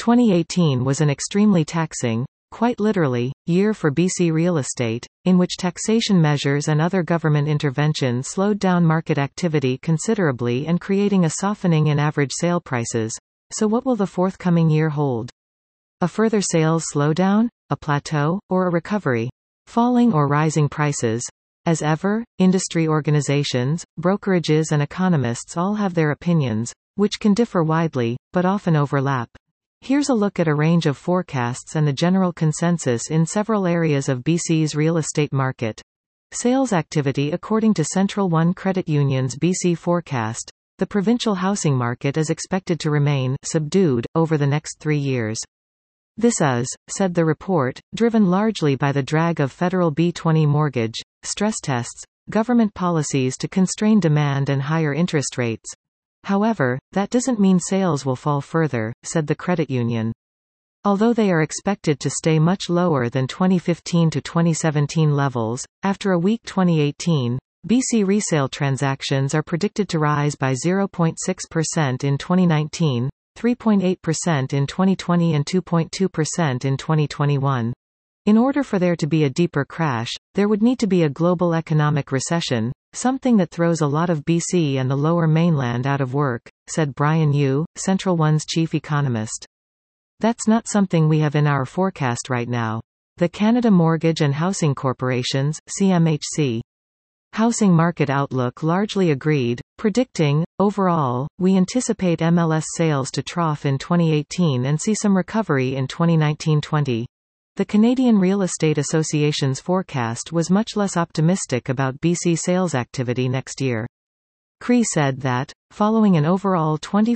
2018 was an extremely taxing, quite literally, year for BC real estate, in which taxation measures and other government intervention slowed down market activity considerably and creating a softening in average sale prices. So what will the forthcoming year hold? A further sales slowdown, a plateau, or a recovery? Falling or rising prices? As ever, industry organizations, brokerages and economists all have their opinions, which can differ widely, but often overlap. Here's a look at a range of forecasts and the general consensus in several areas of BC's real estate market. Sales activity. According to Central One Credit Union's BC forecast, the provincial housing market is expected to remain subdued over the next 3 years. This is, said the report, driven largely by the drag of federal B20 mortgage, stress tests, government policies to constrain demand and higher interest rates. However, that doesn't mean sales will fall further, said the credit union. Although they are expected to stay much lower than 2015 to 2017 levels, after a weak 2018, BC resale transactions are predicted to rise by 0.6% in 2019, 3.8% in 2020 and 2.2% in 2021. In order for there to be a deeper crash, there would need to be a global economic recession, something that throws a lot of BC and the Lower Mainland out of work, said Brian Yu, Central One's chief economist. That's not something we have in our forecast right now. The Canada Mortgage and Housing Corporation's, CMHC, housing market outlook largely agreed, predicting, overall, we anticipate MLS sales to trough in 2018 and see some recovery in 2019-20. The Canadian Real Estate Association's forecast was much less optimistic about BC sales activity next year. CRE said that, following an overall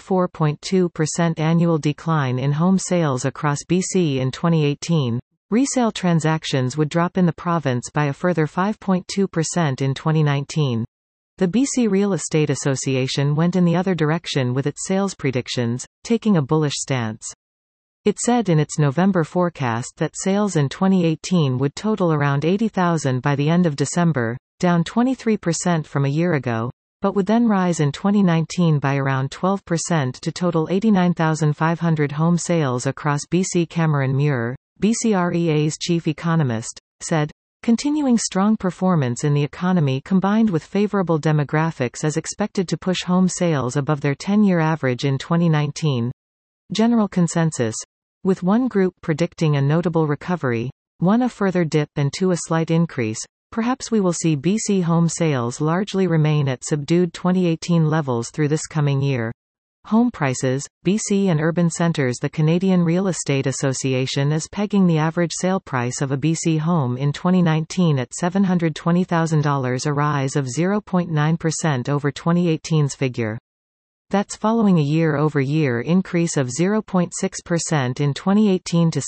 24.2% annual decline in home sales across BC in 2018, resale transactions would drop in the province by a further 5.2% in 2019. The BC Real Estate Association went in the other direction with its sales predictions, taking a bullish stance. It said in its November forecast that sales in 2018 would total around 80,000 by the end of December, down 23% from a year ago, but would then rise in 2019 by around 12% to total 89,500 home sales across BC. Cameron Muir, BCREA's chief economist, said, continuing strong performance in the economy combined with favorable demographics is expected to push home sales above their 10-year average in 2019. General consensus. With one group predicting a notable recovery, one a further dip and two a slight increase, perhaps we will see BC home sales largely remain at subdued 2018 levels through this coming year. Home prices, BC and urban centres. The Canadian Real Estate Association is pegging the average sale price of a BC home in 2019 at $720,000, a rise of 0.9% over 2018's figure. That's following a year-over-year increase of 0.6% in 2018 to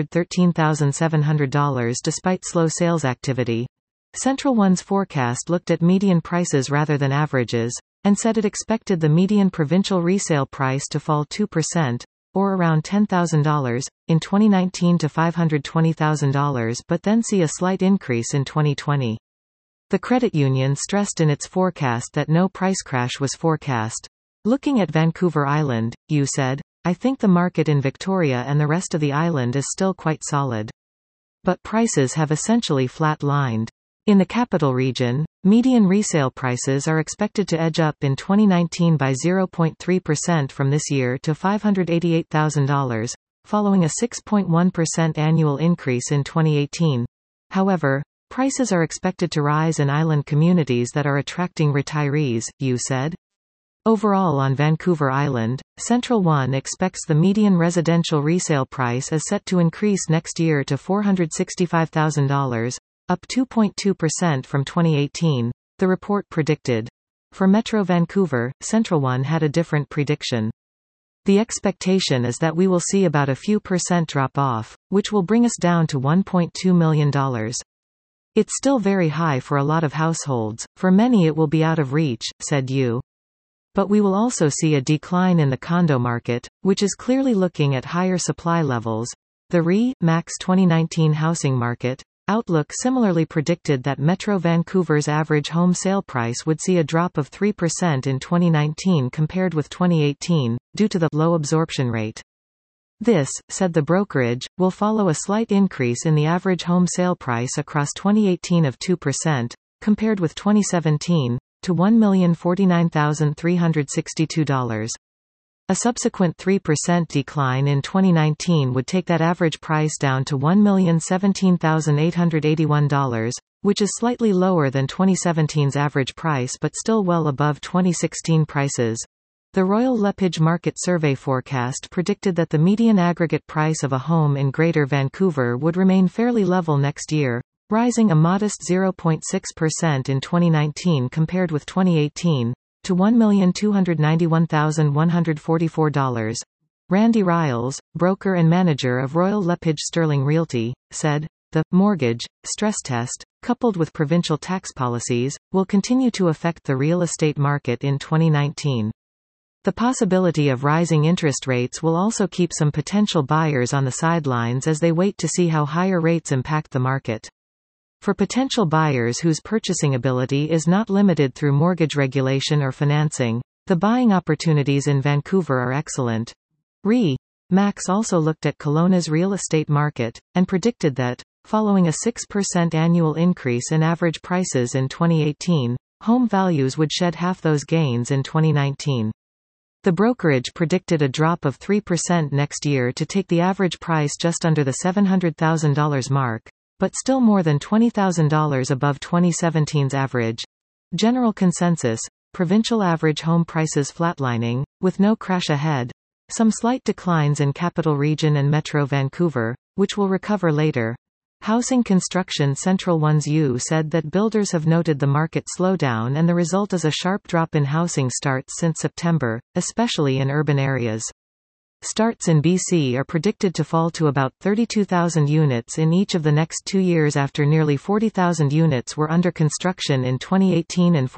$713,700 despite slow sales activity. Central One's forecast looked at median prices rather than averages, and said it expected the median provincial resale price to fall 2%, or around $10,000, in 2019 to $520,000 but then see a slight increase in 2020. The credit union stressed in its forecast that no price crash was forecast. Looking at Vancouver Island, Yu said, I think the market in Victoria and the rest of the island is still quite solid. But prices have essentially flat-lined. In the capital region, median resale prices are expected to edge up in 2019 by 0.3% from this year to $588,000, following a 6.1% annual increase in 2018. However, prices are expected to rise in island communities that are attracting retirees, Yu said. Overall on Vancouver Island, Central One expects the median residential resale price is set to increase next year to $465,000, up 2.2% from 2018, the report predicted. For Metro Vancouver, Central One had a different prediction. The expectation is that we will see about a few percent drop off, which will bring us down to $1.2 million. It's still very high for a lot of households, for many it will be out of reach, said Yu. But we will also see a decline in the condo market, which is clearly looking at higher supply levels. The RE/MAX 2019 housing market outlook similarly predicted that Metro Vancouver's average home sale price would see a drop of 3% in 2019 compared with 2018, due to the low absorption rate. This, said the brokerage, will follow a slight increase in the average home sale price across 2018 of 2%, compared with 2017, to $1,049,362. A subsequent 3% decline in 2019 would take that average price down to $1,017,881, which is slightly lower than 2017's average price but still well above 2016 prices. The Royal LePage Market Survey forecast predicted that the median aggregate price of a home in Greater Vancouver would remain fairly level next year, rising a modest 0.6% in 2019 compared with 2018, to $1,291,144. Randy Riles, broker and manager of Royal LePage Sterling Realty, said, "The mortgage stress test, coupled with provincial tax policies, will continue to affect the real estate market in 2019. The possibility of rising interest rates will also keep some potential buyers on the sidelines as they wait to see how higher rates impact the market." For potential buyers whose purchasing ability is not limited through mortgage regulation or financing, the buying opportunities in Vancouver are excellent. Max also looked at Kelowna's real estate market, and predicted that, following a 6% annual increase in average prices in 2018, home values would shed half those gains in 2019. The brokerage predicted a drop of 3% next year to take the average price just under the $700,000 mark, but still more than $20,000 above 2017's average. General consensus: provincial average home prices flatlining, with no crash ahead. Some slight declines in Capital Region and Metro Vancouver, which will recover later. Housing Construction Central One's U said that builders have noted the market slowdown and the result is a sharp drop in housing starts since September, especially in urban areas. Starts in BC are predicted to fall to about 32,000 units in each of the next 2 years after nearly 40,000 units were under construction in 2018 and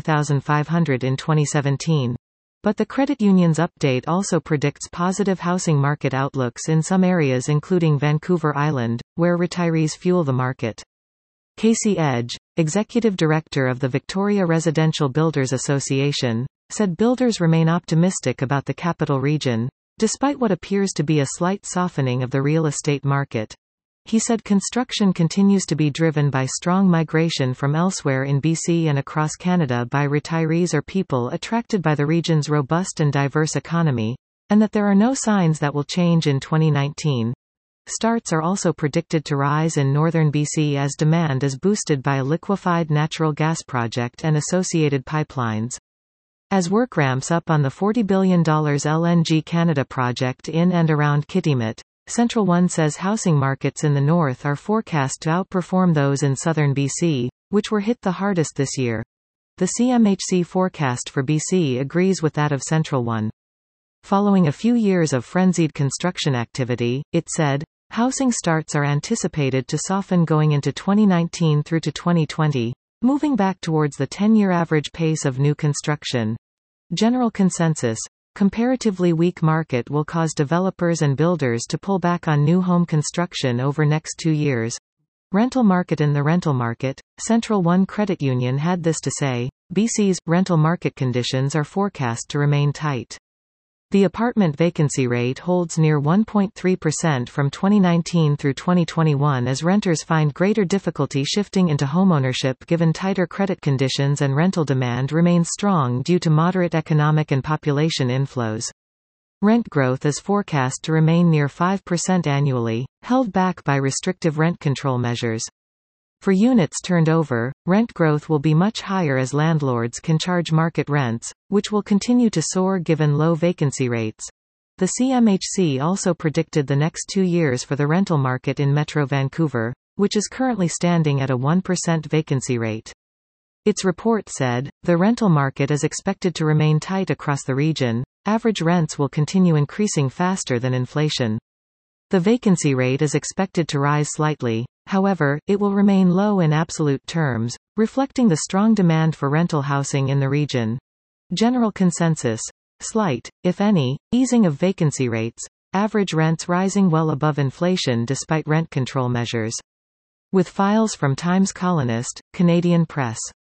43,500 in 2017. But the credit union's update also predicts positive housing market outlooks in some areas including Vancouver Island, where retirees fuel the market. Casey Edge, executive director of the Victoria Residential Builders Association, said builders remain optimistic about the Capital Region, despite what appears to be a slight softening of the real estate market. He said construction continues to be driven by strong migration from elsewhere in BC and across Canada by retirees or people attracted by the region's robust and diverse economy, and that there are no signs that will change in 2019. Starts are also predicted to rise in northern BC as demand is boosted by a liquefied natural gas project and associated pipelines. As work ramps up on the $40 billion LNG Canada project in and around Kitimat, Central One says housing markets in the north are forecast to outperform those in southern BC, which were hit the hardest this year. The CMHC forecast for BC agrees with that of Central One. Following a few years of frenzied construction activity, it said, housing starts are anticipated to soften going into 2019 through to 2020, moving back towards the 10-year average pace of new construction. General consensus: comparatively weak market will cause developers and builders to pull back on new home construction over next 2 years. Rental market. In the rental market, Central One Credit Union had this to say: BC's rental market conditions are forecast to remain tight. The apartment vacancy rate holds near 1.3% from 2019 through 2021 as renters find greater difficulty shifting into homeownership given tighter credit conditions, and rental demand remains strong due to moderate economic and population inflows. Rent growth is forecast to remain near 5% annually, held back by restrictive rent control measures. For units turned over, rent growth will be much higher as landlords can charge market rents, which will continue to soar given low vacancy rates. The CMHC also predicted the next 2 years for the rental market in Metro Vancouver, which is currently standing at a 1% vacancy rate. Its report said, the rental market is expected to remain tight across the region. Average rents will continue increasing faster than inflation. The vacancy rate is expected to rise slightly. However, it will remain low in absolute terms, reflecting the strong demand for rental housing in the region. General consensus: slight, if any, easing of vacancy rates, average rents rising well above inflation despite rent control measures. With files from Times Colonist, Canadian Press.